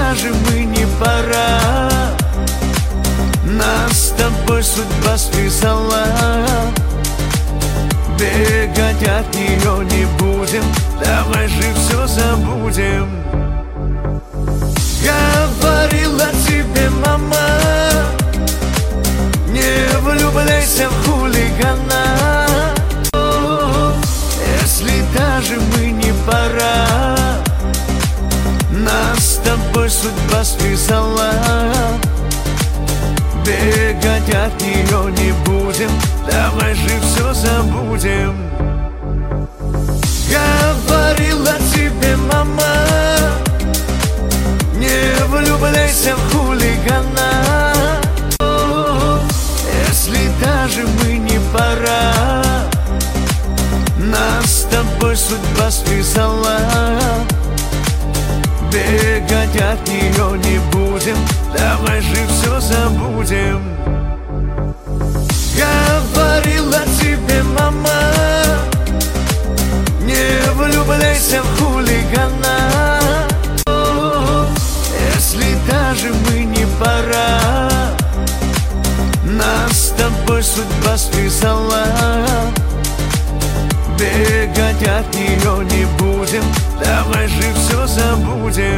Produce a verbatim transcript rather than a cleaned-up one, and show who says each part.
Speaker 1: даже мы не пора, нас с тобой судьба связала. Бегать от нее не будем, давай же все забудем. Говорила тебе мама, не влюбляйся в хулигана. О, если даже мы не пора, нас с тобой судьба связала. Бегать от нее не будем, давай же все забудем. Говорила тебе мама, не влюбляйся в хулигана. О, если даже мы не пора, нас с тобой судьба связала. Бегать от нее не будем, давай же все забудем. Говорила тебе мама, не влюбляйся в хулигана. О, если даже мы не пора, нас с тобой судьба связала. Бегать от нее не будем, давай же все забудем.